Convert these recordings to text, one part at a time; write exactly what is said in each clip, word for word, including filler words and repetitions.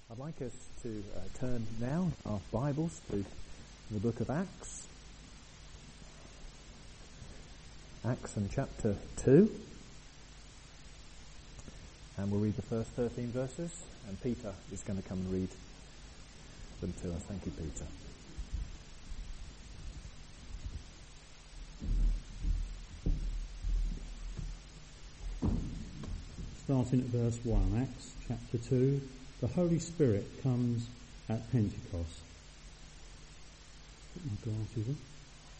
I'd like us to uh, turn now our Bibles to the book of Acts. Acts and chapter two. And we'll read the first thirteen verses, and Peter is going to come and read them to us. Thank you, Peter. Starting at verse one, Acts chapter two, the Holy Spirit comes at Pentecost. Put my glasses on.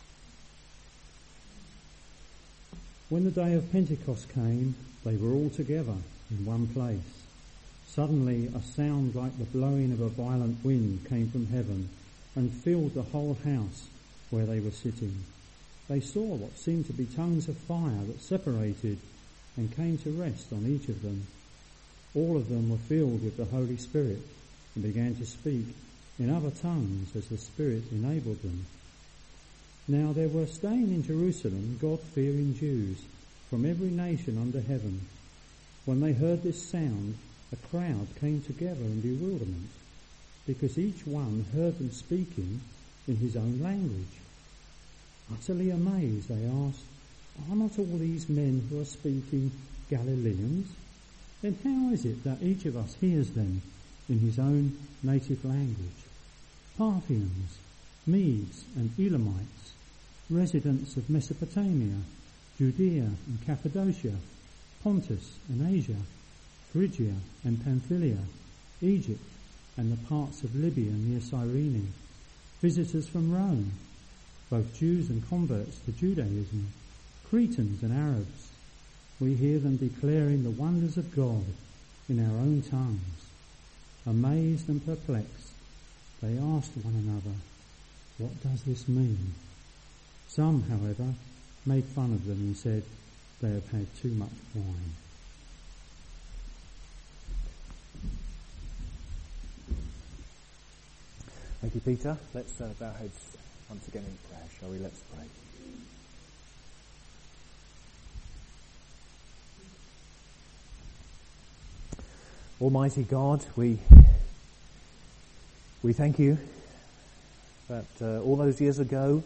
When the day of Pentecost came, they were all together in one place. Suddenly a sound like the blowing of a violent wind came from heaven and filled the whole house where they were sitting. They saw what seemed to be tongues of fire that separated and came to rest on each of them. All of them were filled with the Holy Spirit and began to speak in other tongues as the Spirit enabled them. Now there were staying in Jerusalem God-fearing Jews from every nation under heaven. When they heard this sound, a crowd came together in bewilderment, because each one heard them speaking in his own language. Utterly amazed, they asked, "Are not all these men who are speaking Galileans? Then how is it that each of us hears them in his own native language? Parthians, Medes and Elamites, residents of Mesopotamia, Judea and Cappadocia, Pontus and Asia, Phrygia and Pamphylia, Egypt and the parts of Libya near Cyrene, visitors from Rome, both Jews and converts to Judaism, Cretans and Arabs. We hear them declaring the wonders of God in our own tongues." Amazed and perplexed, they asked one another, "What does this mean?" Some, however, made fun of them and said, "They have had too much wine." Thank you, Peter. Let's uh, bow our heads once again in prayer, shall we? Let's pray. Almighty God, we we thank you that uh, all those years ago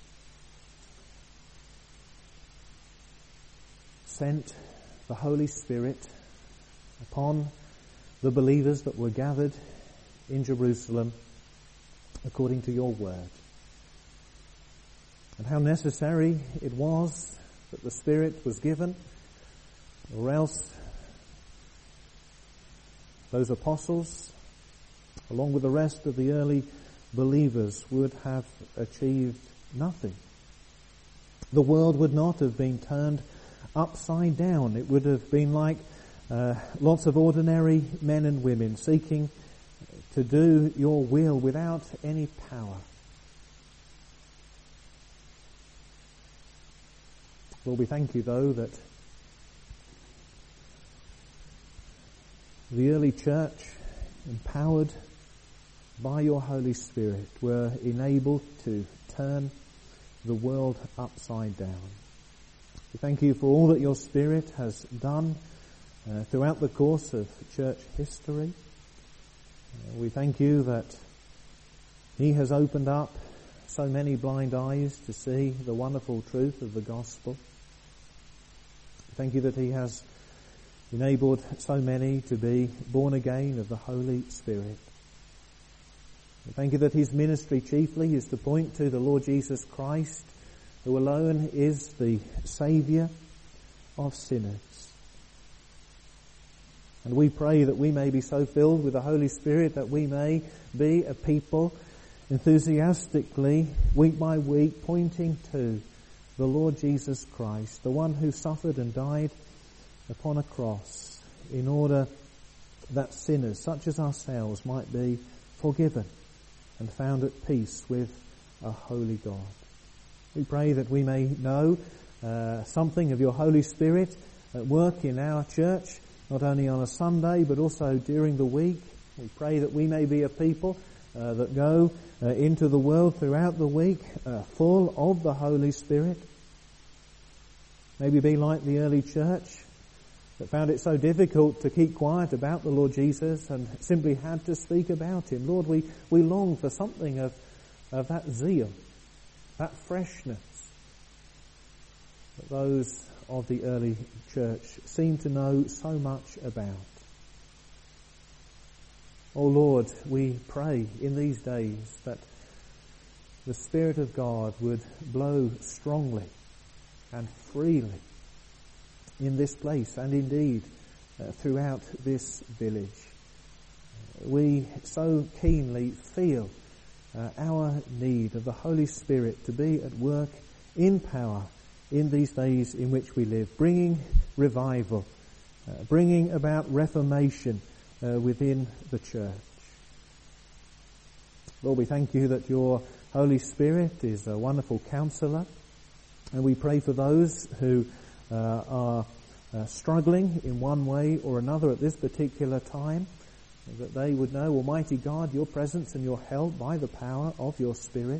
sent the Holy Spirit upon the believers that were gathered in Jerusalem according to your word. And how necessary it was that the Spirit was given, or else those apostles, along with the rest of the early believers, would have achieved nothing. The world would not have been turned upside down. It would have been like uh, lots of ordinary men and women seeking to do your will without any power. Lord, we thank you, though, that the early church, empowered by your Holy Spirit, were enabled to turn the world upside down. We thank you for all that your Spirit has done uh, throughout the course of church history. Uh, we thank you that he has opened up so many blind eyes to see the wonderful truth of the gospel. Thank you that he has enabled so many to be born again of the Holy Spirit. Thank you that his ministry chiefly is to point to the Lord Jesus Christ, who alone is the Saviour of sinners. And we pray that we may be so filled with the Holy Spirit that we may be a people enthusiastically, week by week, pointing to the Lord Jesus Christ, the one who suffered and died upon a cross in order that sinners such as ourselves might be forgiven and found at peace with a holy God. We pray that we may know uh, something of your Holy Spirit at work in our church, not only on a Sunday but also during the week. We pray that we may be a people uh, that go uh, into the world throughout the week uh, full of the Holy Spirit. Maybe be like the early church, that found it so difficult to keep quiet about the Lord Jesus and simply had to speak about him. Lord, we, we long for something of, of that zeal, that freshness that those of the early church seem to know so much about. Oh Lord, we pray in these days that the Spirit of God would blow strongly and freely in this place and indeed uh, throughout this village. We so keenly feel uh, our need of the Holy Spirit to be at work in power in these days in which we live, bringing revival, uh, bringing about reformation uh, within the church. Lord, we thank you that your Holy Spirit is a wonderful counsellor, and we pray for those who uh, are uh, struggling in one way or another at this particular time, that they would know, Almighty God, your presence and your help by the power of your Spirit.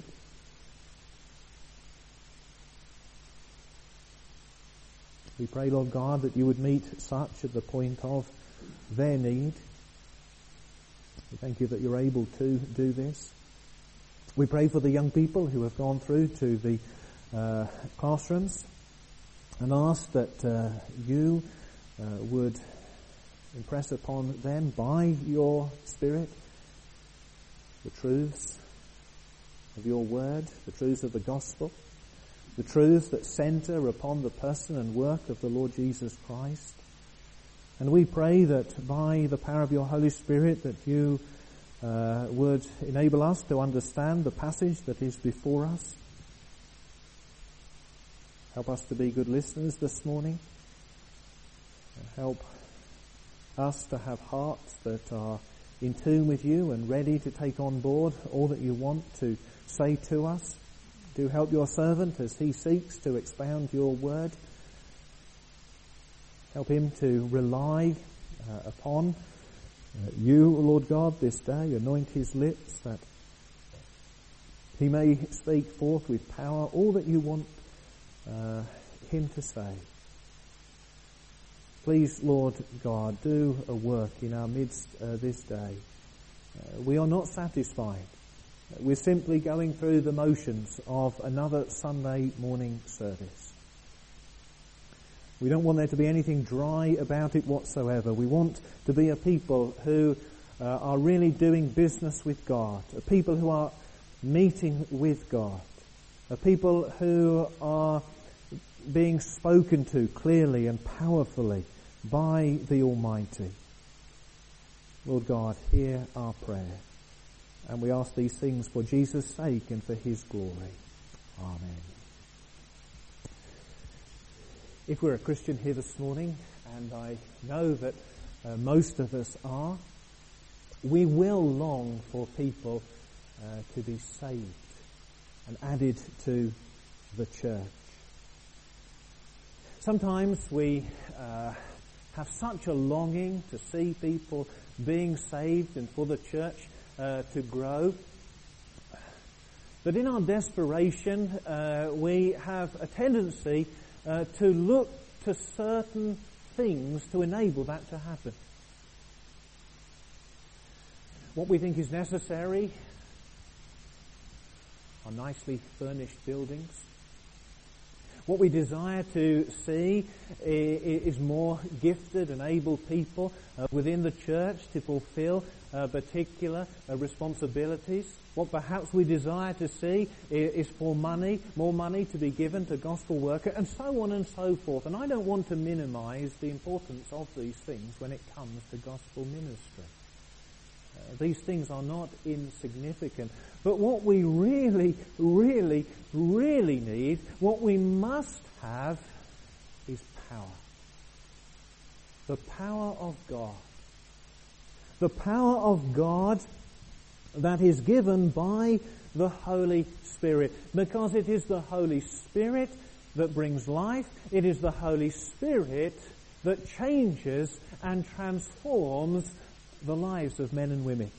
We pray, Lord God, that you would meet such at the point of their need. We thank you that you're able to do this. We pray for the young people who have gone through to the uh, classrooms and ask that uh, you uh, would impress upon them by your Spirit the truths of your word, the truths of the gospel, the truths that centre upon the person and work of the Lord Jesus Christ. And we pray that by the power of your Holy Spirit that you uh, would enable us to understand the passage that is before us. Help us to be good listeners this morning. Help us to have hearts that are in tune with you and ready to take on board all that you want to say to us. Do help your servant as he seeks to expound your word. Help him to rely uh, upon uh, you, Lord God, this day. Anoint his lips that he may speak forth with power all that you want uh, him to say. Please, Lord God, do a work in our midst uh, this day. Uh, we are not satisfied. We're simply going through the motions of another Sunday morning service. We don't want there to be anything dry about it whatsoever. We want to be a people who uh, are really doing business with God, a people who are meeting with God, a people who are being spoken to clearly and powerfully by the Almighty. Lord God, hear our prayer. And we ask these things for Jesus' sake and for his glory. Amen. If we're a Christian here this morning, and I know that uh, most of us are, we will long for people uh, to be saved and added to the church. Sometimes we uh, have such a longing to see people being saved and for the church Uh, to grow. But in our desperation, uh, we have a tendency uh, to look to certain things to enable that to happen. What we think is necessary are nicely furnished buildings. What we desire to see is more gifted and able people uh, within the church to fulfill uh, particular uh, responsibilities. What perhaps we desire to see is for money, more money to be given to gospel workers, and so on and so forth. And I don't want to minimize the importance of these things when it comes to gospel ministry. Uh, these things are not insignificant. But what we really, really, really need, what we must have, is power. The power of God. The power of God that is given by the Holy Spirit. Because it is the Holy Spirit that brings life. It is the Holy Spirit that changes and transforms the lives of men and women.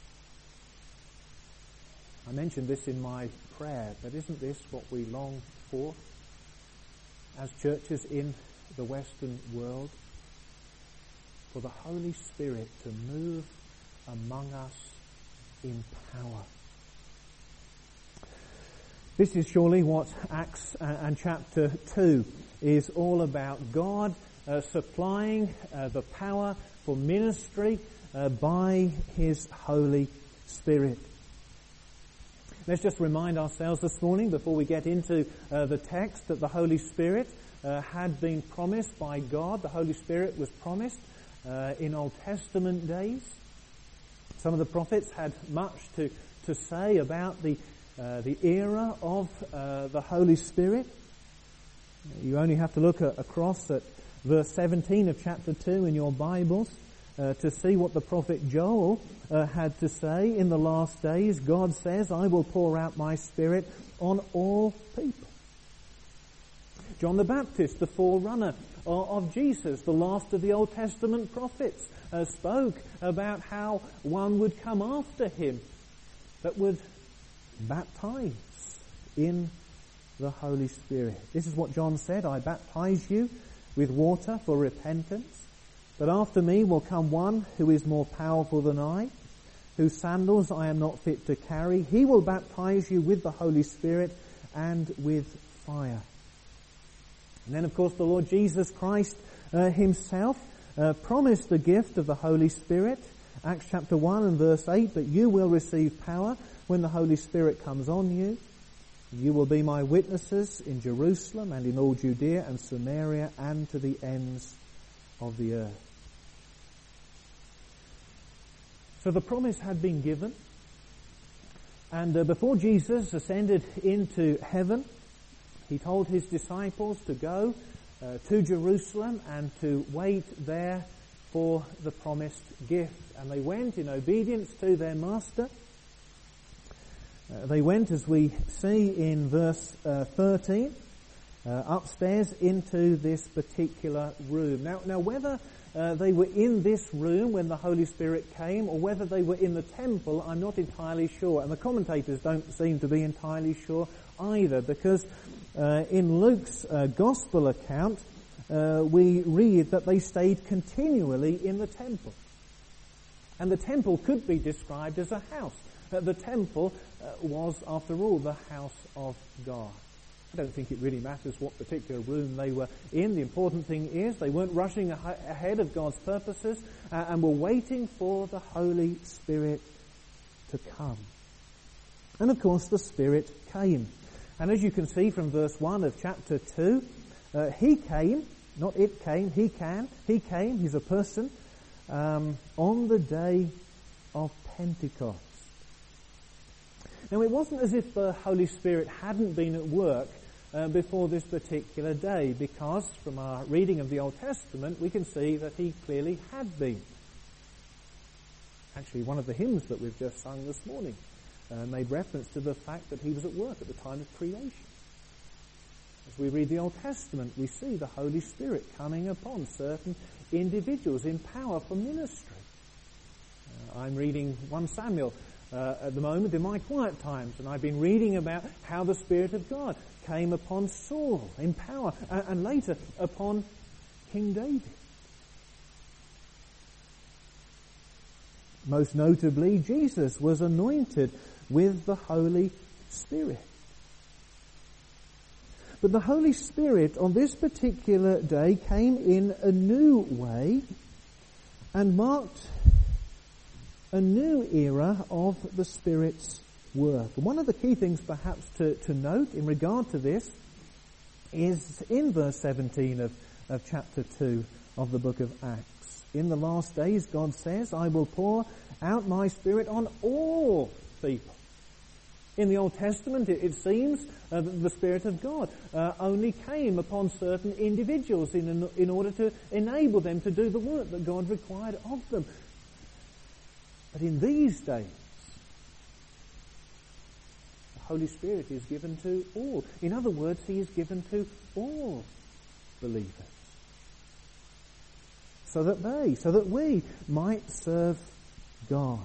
I mentioned this in my prayer, but isn't this what we long for as churches in the Western world? for the Holy Spirit to move among us in power. This is surely what Acts and chapter two is all about. God uh, supplying uh, the power for ministry uh, by His Holy Spirit. Let's just remind ourselves this morning, before we get into uh, the text, that the Holy Spirit uh, had been promised by God. The Holy Spirit was promised uh, in Old Testament days. Some of the prophets had much to, to say about the Uh, the era of uh, the Holy Spirit. You only have to look at, across at verse seventeen of chapter two in your Bibles uh, to see what the prophet Joel uh, had to say. In the last days, God says, I will pour out my Spirit on all people. John the Baptist, the forerunner of, of Jesus, the last of the Old Testament prophets, uh, spoke about how one would come after him that would baptize in the Holy Spirit. This is what John said, I baptize you with water for repentance, but after me will come one who is more powerful than I, whose sandals I am not fit to carry. He will baptize you with the Holy Spirit and with fire. And then, of course, the Lord Jesus Christ uh, himself uh, promised the gift of the Holy Spirit. Acts chapter one and verse eight, but you will receive power when the Holy Spirit comes on you. You will be my witnesses in Jerusalem and in all Judea and Samaria and to the ends of the earth. So the promise had been given, and uh, before Jesus ascended into heaven, he told his disciples to go uh, to Jerusalem and to wait there for the promised gift. And they went in obedience to their master. Uh, they went, as we see in verse uh, thirteen, uh, upstairs into this particular room. Now, now whether uh, they were in this room when the Holy Spirit came, or whether they were in the temple, I'm not entirely sure. And the commentators don't seem to be entirely sure either, because uh, in Luke's uh, Gospel account, uh, we read that they stayed continually in the temple. And the temple could be described as a house. Uh, the temple uh, was, after all, the house of God. I don't think it really matters what particular room they were in. The important thing is they weren't rushing ah- ahead of God's purposes uh, and were waiting for the Holy Spirit to come. And of course the Spirit came. And as you can see from verse one of chapter two, uh, he came, not it came, he can, he came, he's a person, um, on the day of Pentecost. Now, it wasn't as if the Holy Spirit hadn't been at work uh, before this particular day, because from our reading of the Old Testament, we can see that he clearly had been. Actually, one of the hymns that we've just sung this morning uh, made reference to the fact that he was at work at the time of creation. As we read the Old Testament, we see the Holy Spirit coming upon certain individuals in power for ministry. Uh, I'm reading First Samuel Uh, at the moment in my quiet times, and I've been reading about how the Spirit of God came upon Saul in power, and, and later upon King David. Most notably, Jesus was anointed with the Holy Spirit. But the Holy Spirit on this particular day came in a new way and marked a new era of the Spirit's work. And one of the key things perhaps to, to note in regard to this is in verse seventeen of, of chapter two of the book of Acts. In the last days, God says, I will pour out my Spirit on all people. In the Old Testament, it, it seems uh, that the Spirit of God uh, only came upon certain individuals in, in order to enable them to do the work that God required of them. But in these days, the Holy Spirit is given to all. In other words, he is given to all believers. So that they, so that we might serve God.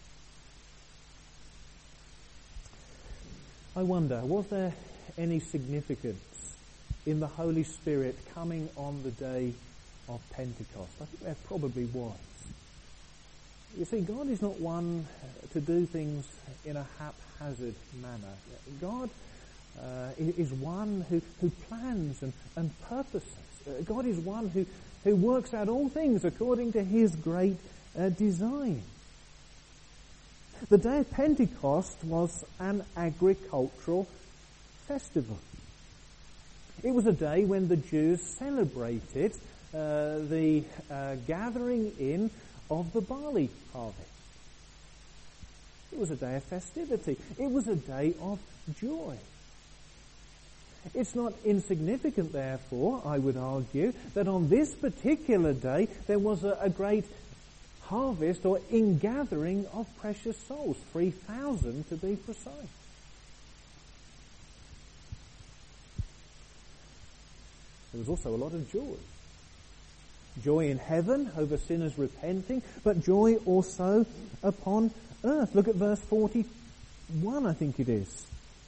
I wonder, was there any significance in the Holy Spirit coming on the day of Pentecost? I think there probably was. You see, God is not one to do things in a haphazard manner. God uh, is one who, who plans and, and purposes. Uh, God is one who, who works out all things according to his great uh, design. The day of Pentecost was an agricultural festival. It was a day when the Jews celebrated uh, the uh, gathering in of the barley harvest. It was a day of festivity. It was a day of joy. It's not insignificant, therefore, I would argue, that on this particular day there was a, a great harvest or ingathering of precious souls, three thousand to be precise. There was also a lot of joy. Joy in heaven over sinners repenting, but joy also upon earth. Look at verse forty-one, I think it is.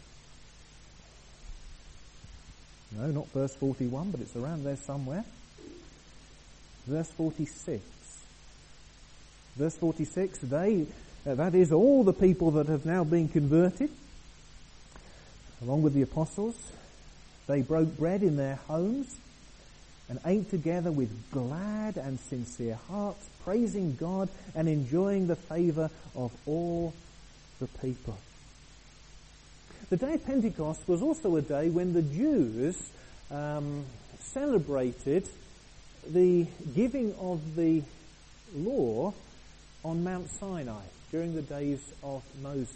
No, not verse forty-one, but it's around there somewhere. Verse forty-six. Verse forty-six, they, uh, that is all the people that have now been converted, along with the apostles, they broke bread in their homes and ate together with glad and sincere hearts, praising God and enjoying the favour of all the people. The day of Pentecost was also a day when the Jews um, celebrated the giving of the law on Mount Sinai during the days of Moses.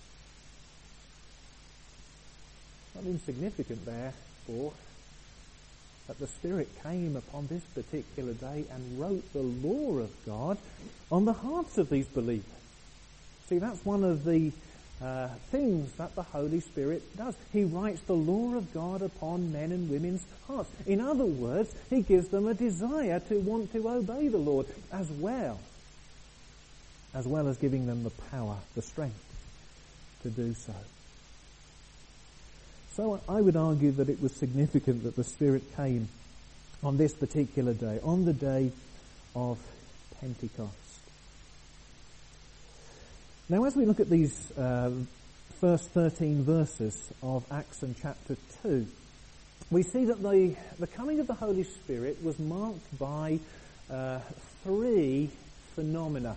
Not insignificant, therefore, that the Spirit came upon this particular day and wrote the law of God on the hearts of these believers. See, that's one of the uh, things that the Holy Spirit does. He writes the law of God upon men and women's hearts. In other words, he gives them a desire to want to obey the Lord as well, as well as giving them the power, the strength to do so. So I would argue that it was significant that the Spirit came on this particular day, on the day of Pentecost. Now, as we look at these uh, first thirteen verses of Acts and chapter two, we see that the, the coming of the Holy Spirit was marked by uh, three phenomena.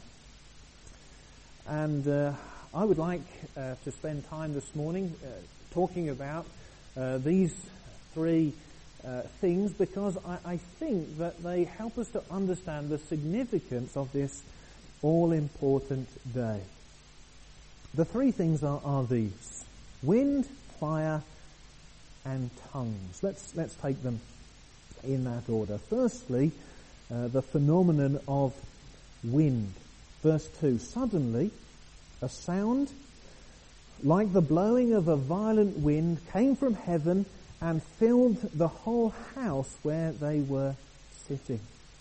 And uh, I would like uh, to spend time this morning uh, talking about uh, these three uh, things because I, I think that they help us to understand the significance of this all-important day. The three things are, are these: wind, fire, and tongues. Let's let's take them in that order. Firstly, uh, the phenomenon of wind. Verse two, suddenly a sound like the blowing of a violent wind came from heaven and filled the whole house where they were sitting.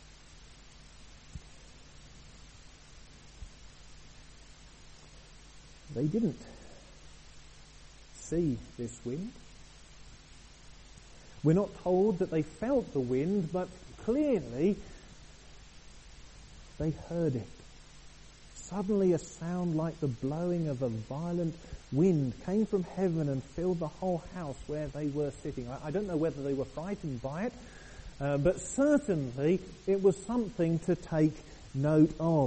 They didn't see this wind. We're not told that they felt the wind, but clearly they heard it. Suddenly a sound like the blowing of a violent wind came from heaven and filled the whole house where they were sitting. I, I don't know whether they were frightened by it, uh, but certainly it was something to take note of.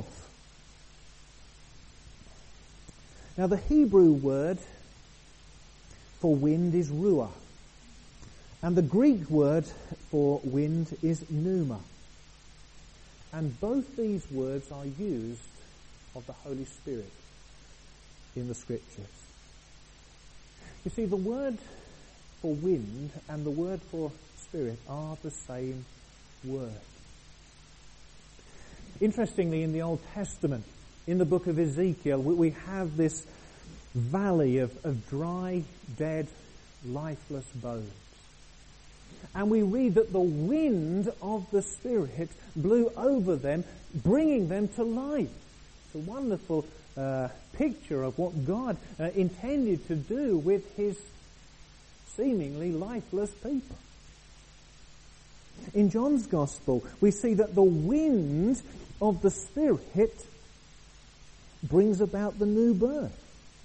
Now the Hebrew word for wind is ruah, and the Greek word for wind is pneuma. And both these words are used of the Holy Spirit in the Scriptures. You see, the word for wind and the word for spirit are the same word. Interestingly, in the Old Testament, in the book of Ezekiel, we have this valley of, of dry, dead, lifeless bones. And we read that the wind of the Spirit blew over them, bringing them to life. It's a wonderful uh, picture of what God uh, intended to do with his seemingly lifeless people. In John's Gospel, we see that the wind of the Spirit brings about the new birth.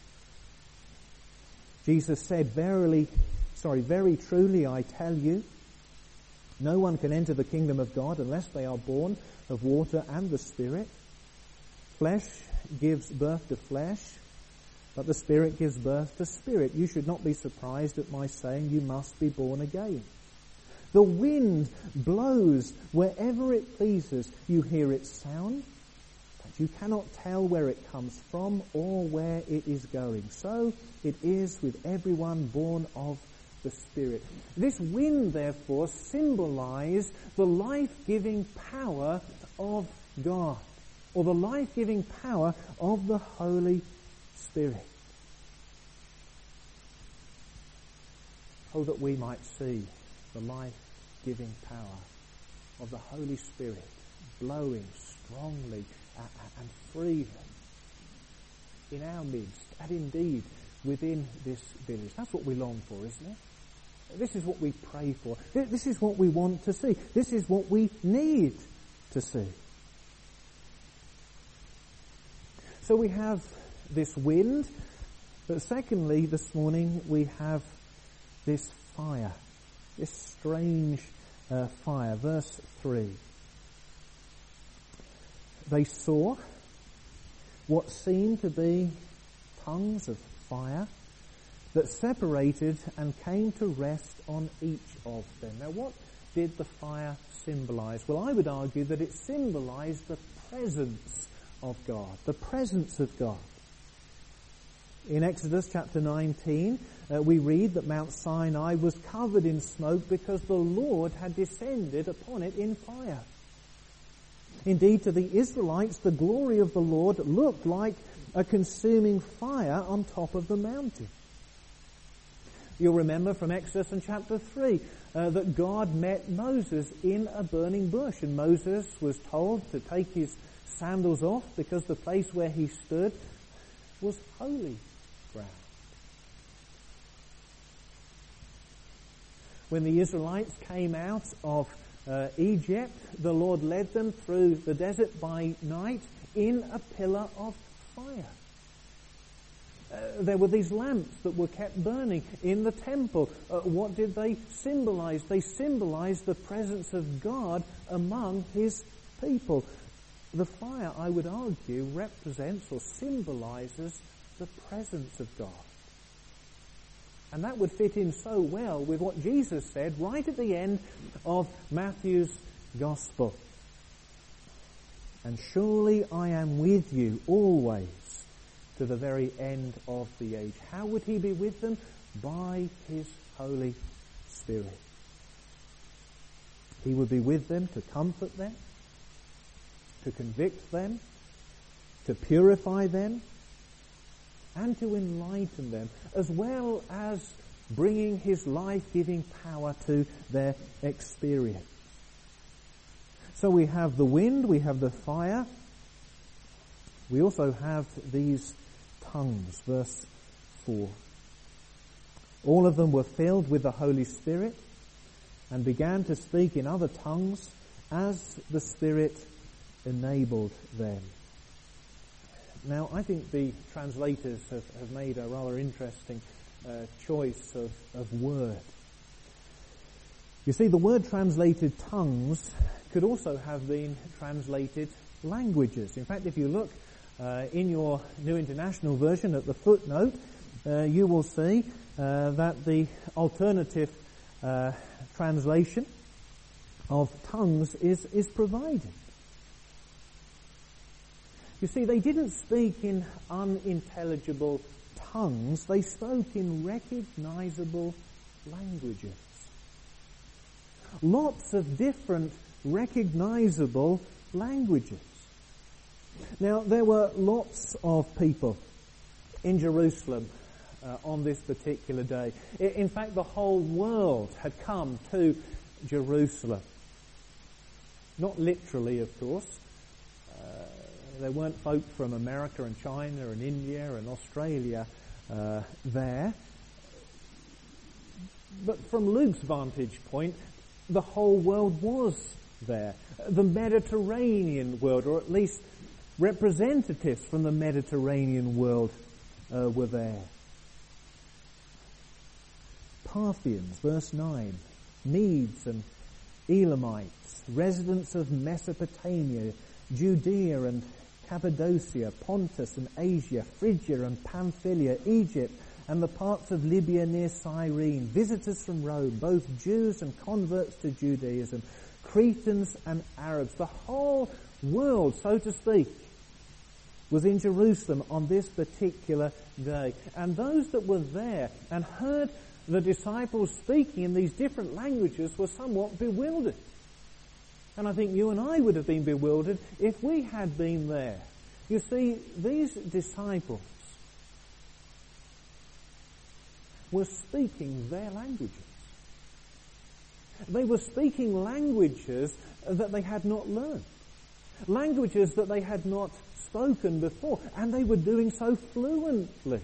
Jesus said, verily, sorry, very truly I tell you, no one can enter the kingdom of God unless they are born of water and the Spirit. Flesh gives birth to flesh, but the Spirit gives birth to spirit. You should not be surprised at my saying you must be born again. The wind blows wherever it pleases. You hear its sound, but you cannot tell where it comes from or where it is going. So it is with everyone born of the Spirit. This wind, therefore, symbolizes the life-giving power of God, or the life-giving power of the Holy Spirit. Oh, that we might see the life-giving power of the Holy Spirit blowing strongly and freely in our midst, and indeed within this village. That's what we long for, isn't it? This is what we pray for. This is what we want to see. This is what we need to see. So we have this wind, but secondly, this morning we have this fire, this strange uh, fire. Verse three. They saw what seemed to be tongues of fire that separated and came to rest on each of them. Now, what did the fire symbolize? Well, I would argue that it symbolized the presence of God, the presence of God. In Exodus chapter nineteen, uh, we read that Mount Sinai was covered in smoke because the Lord had descended upon it in fire. Indeed, to the Israelites, the glory of the Lord looked like a consuming fire on top of the mountain. You'll remember from Exodus and chapter three uh, that God met Moses in a burning bush, and Moses was told to take his sandals off because the place where he stood was holy ground. When the Israelites came out of uh, Egypt, the Lord led them through the desert by night in a pillar of fire. Uh, there were these lamps that were kept burning in the temple. Uh, what did they symbolize? They symbolized the presence of God among his people. The fire, I would argue, represents or symbolizes the presence of God. And that would fit in so well with what Jesus said right at the end of Matthew's Gospel. And surely I am with you always to the very end of the age. How would he be with them? By his Holy Spirit. He would be with them to comfort them, to convict them, to purify them, and to enlighten them, as well as bringing his life-giving power to their experience. So we have the wind, we have the fire, we also have these tongues, verse four. All of them were filled with the Holy Spirit and began to speak in other tongues as the Spirit enabled them. Now, I think the translators have, have made a rather interesting uh, choice of, of word. You see, the word translated tongues could also have been translated languages. In fact, if you look uh, in your New International Version at the footnote, uh, you will see uh, that the alternative uh, translation of tongues is, is provided. You see, they didn't speak in unintelligible tongues, they spoke in recognizable languages. Lots of different recognizable languages. Now, there were lots of people in Jerusalem uh, on this particular day. In fact, the whole world had come to Jerusalem. Not literally, of course. Uh, there weren't folk from America and China and India and Australia uh, there. But from Luke's vantage point, the whole world was there. The Mediterranean world, or at least representatives from the Mediterranean world uh, were there. Parthians, verse nine, Medes and Elamites, residents of Mesopotamia, Judea and Cappadocia, Pontus and Asia, Phrygia and Pamphylia, Egypt and the parts of Libya near Cyrene, visitors from Rome, both Jews and converts to Judaism, Cretans and Arabs. The whole world, so to speak, was in Jerusalem on this particular day. And those that were there and heard the disciples speaking in these different languages were somewhat bewildered. And I think you and I would have been bewildered if we had been there. You see, these disciples were speaking their languages. They were speaking languages that they had not learned. Languages that they had not spoken before. And they were doing so fluently.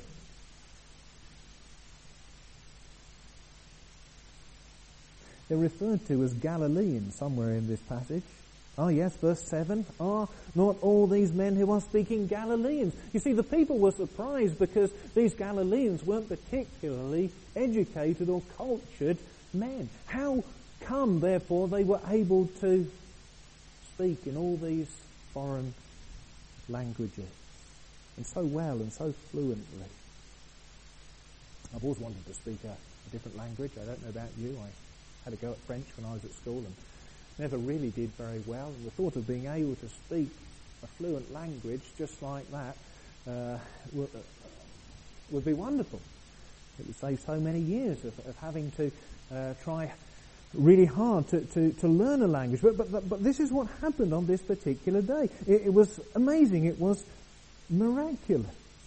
They're referred to as Galileans somewhere in this passage. Oh yes, verse seven. Are not all these men who are speaking Galileans? You see, the people were surprised because these Galileans weren't particularly educated or cultured men. How come, therefore, they were able to speak in all these foreign languages and so well and so fluently? I've always wanted to speak a, a different language. I don't know about you. I had a go at French when I was at school and never really did very well. And the thought of being able to speak a fluent language just like that uh, would, uh, would be wonderful. It would save so many years of, of having to uh, try really hard to, to, to learn a language. But, but, but, but this is what happened on this particular day. It, it was amazing. It was miraculous.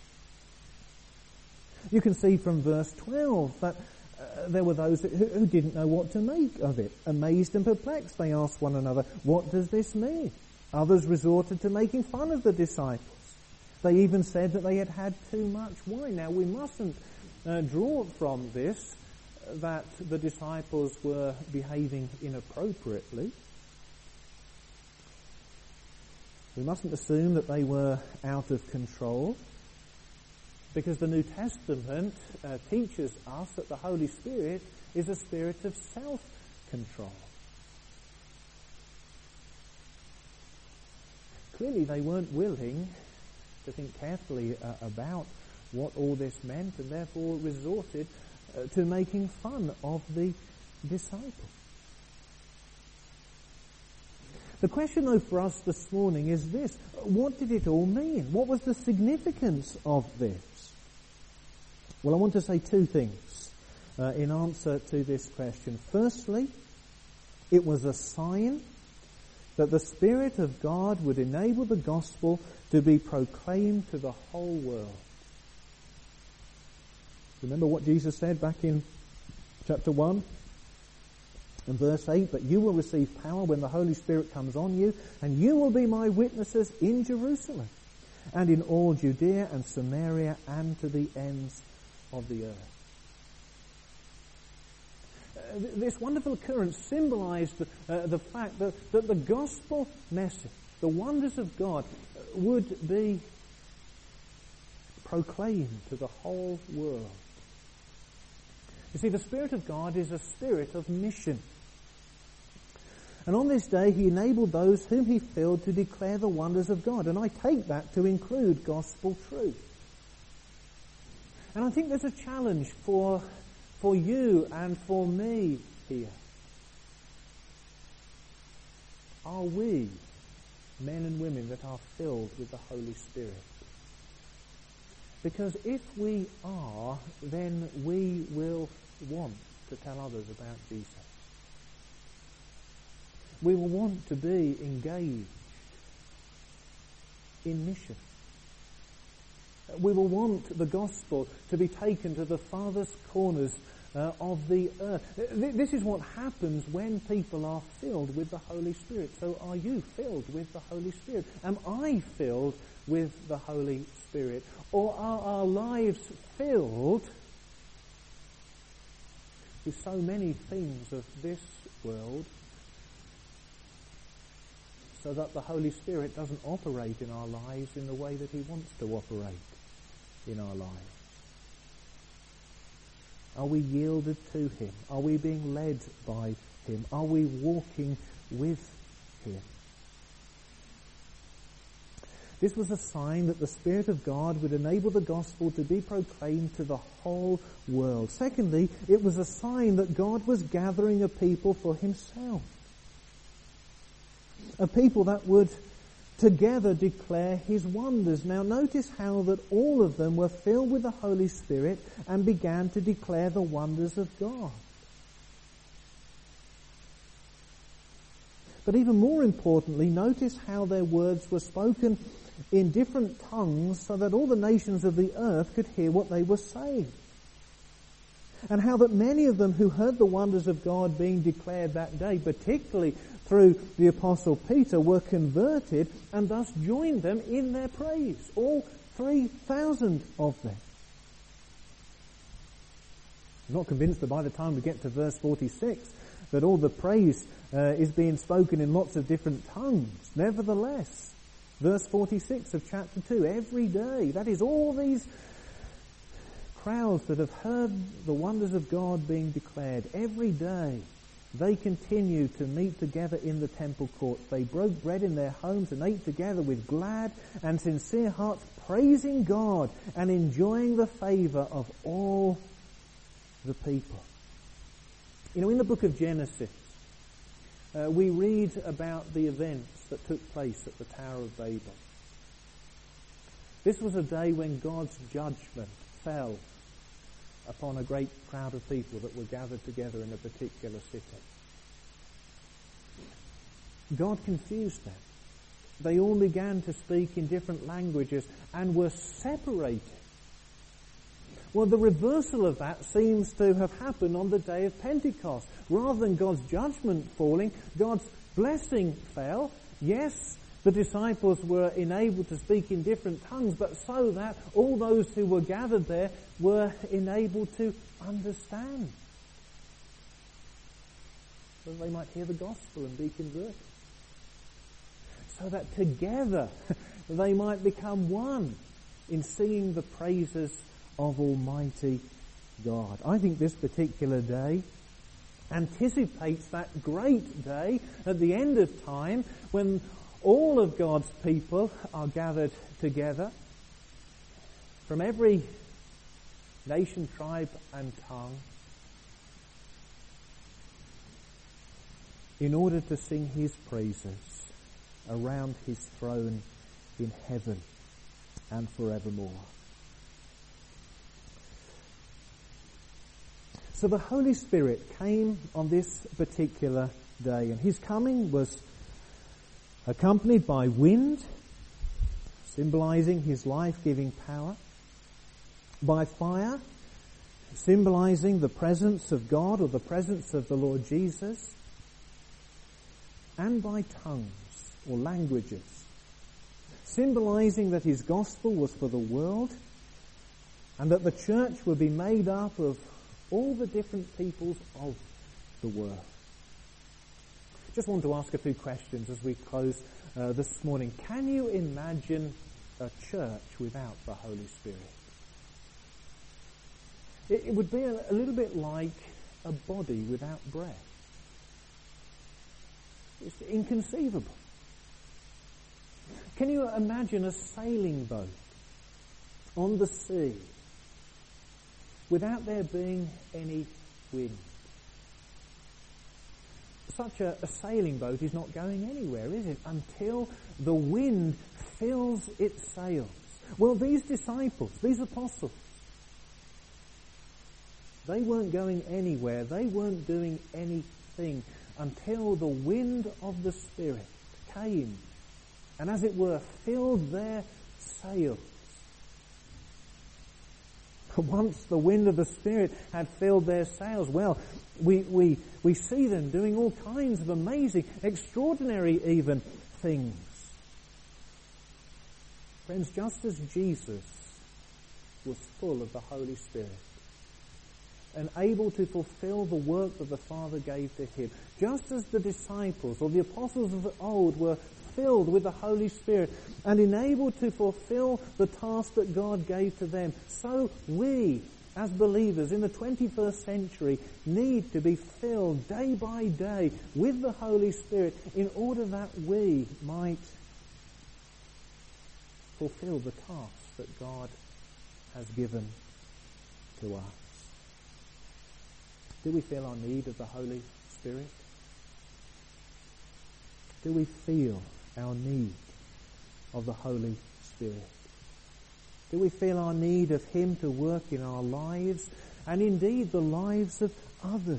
You can see from verse twelve that Uh, there were those who, who didn't know what to make of it. Amazed and perplexed, they asked one another, what does this mean? Others resorted to making fun of the disciples. They even said that they had had too much wine. Now, we mustn't uh, draw from this that the disciples were behaving inappropriately. We mustn't assume that they were out of control, because the New Testament uh, teaches us that the Holy Spirit is a spirit of self-control. Clearly they weren't willing to think carefully uh, about what all this meant, and therefore resorted uh, to making fun of the disciples. The question, though, for us this morning is this: what did it all mean? What was the significance of this? Well, I want to say two things uh, in answer to this question. Firstly, it was a sign that the Spirit of God would enable the gospel to be proclaimed to the whole world. Remember what Jesus said back in chapter one and verse eight, but you will receive power when the Holy Spirit comes on you, and you will be my witnesses in Jerusalem and in all Judea and Samaria and to the ends of the earth. Uh, th- this wonderful occurrence symbolized the, uh, the fact that, that the gospel message, the wonders of God, uh, would be proclaimed to the whole world. You see, the Spirit of God is a spirit of mission. And on this day he enabled those whom he filled to declare the wonders of God. And I take that to include gospel truth. And I think there's a challenge for, for you and for me here. Are we men and women that are filled with the Holy Spirit? Because if we are, then we will want to tell others about Jesus. We will want to be engaged in mission. We will want the gospel to be taken to the farthest corners uh, of the earth. This is what happens when people are filled with the Holy Spirit. So are you filled with the Holy Spirit? Am I filled with the Holy Spirit? Or are our lives filled with so many things of this world, so that the Holy Spirit doesn't operate in our lives in the way that he wants to operate in our lives? Are we yielded to him? Are we being led by him? Are we walking with him? This was a sign that the Spirit of God would enable the gospel to be proclaimed to the whole world. Secondly, it was a sign that God was gathering a people for himself. A people that would together declare his wonders. Now notice how that all of them were filled with the Holy Spirit and began to declare the wonders of God. But even more importantly, notice how their words were spoken in different tongues so that all the nations of the earth could hear what they were saying. And how that many of them who heard the wonders of God being declared that day, particularly through the Apostle Peter, were converted and thus joined them in their praise. All three thousand of them. I'm not convinced that by the time we get to verse forty-six that all the praise uh, is being spoken in lots of different tongues. Nevertheless, verse forty-six of chapter two, every day, that is all these crowds that have heard the wonders of God being declared, every day they continue to meet together in the temple courts. They broke bread in their homes and ate together with glad and sincere hearts, praising God and enjoying the favour of all the people. You know, in the book of Genesis, uh, we read about the events that took place at the Tower of Babel. This was a day when God's judgment fell upon a great crowd of people that were gathered together in a particular city. God confused them. They all began to speak in different languages and were separated. Well, the reversal of that seems to have happened on the day of Pentecost. Rather than God's judgment falling, God's blessing fell. Yes, the disciples were enabled to speak in different tongues, but so that all those who were gathered there were enabled to understand, so that they might hear the gospel and be converted. So that together they might become one in singing the praises of Almighty God. I think this particular day anticipates that great day at the end of time when all of God's people are gathered together from every nation, tribe and tongue in order to sing his praises around his throne in heaven and forevermore. So the Holy Spirit came on this particular day, and his coming was accompanied by wind, symbolizing his life-giving power, by fire, symbolizing the presence of God or the presence of the Lord Jesus, and by tongues or languages, symbolizing that his gospel was for the world and that the church would be made up of all the different peoples of the world. Just want to ask a few questions as we close uh, this morning. Can you imagine a church without the Holy Spirit? It, it would be a, a little bit like a body without breath. It's inconceivable. Can you imagine a sailing boat on the sea without there being any wind? Such a, a sailing boat is not going anywhere, is it? Until the wind fills its sails. Well, these disciples, these apostles, they weren't going anywhere. They weren't doing anything until the wind of the Spirit came and, as it were, filled their sails. Once the wind of the Spirit had filled their sails, well, we, we, we see them doing all kinds of amazing, extraordinary even things. Friends, just as Jesus was full of the Holy Spirit, and able to fulfill the work that the Father gave to him. Just as the disciples or the apostles of old were filled with the Holy Spirit and enabled to fulfill the task that God gave to them, so we, as believers in the twenty-first century, need to be filled day by day with the Holy Spirit in order that we might fulfill the task that God has given to us. Do we feel our need of the Holy Spirit? Do we feel our need of the Holy Spirit? Do we feel our need of Him to work in our lives and indeed the lives of others?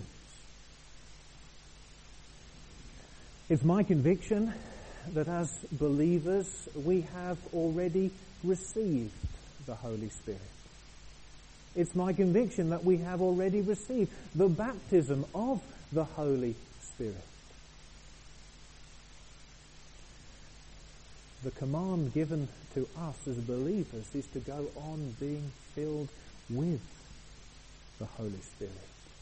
It's my conviction that as believers we have already received the Holy Spirit. It's my conviction that we have already received the baptism of the Holy Spirit. The command given to us as believers is to go on being filled with the Holy Spirit.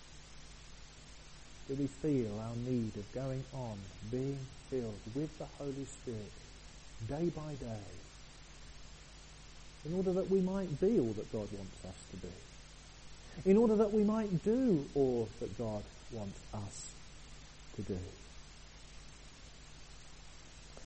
Do we feel our need of going on being filled with the Holy Spirit day by day in order that we might be all that God wants us to be, in order that we might do all that God wants us to do?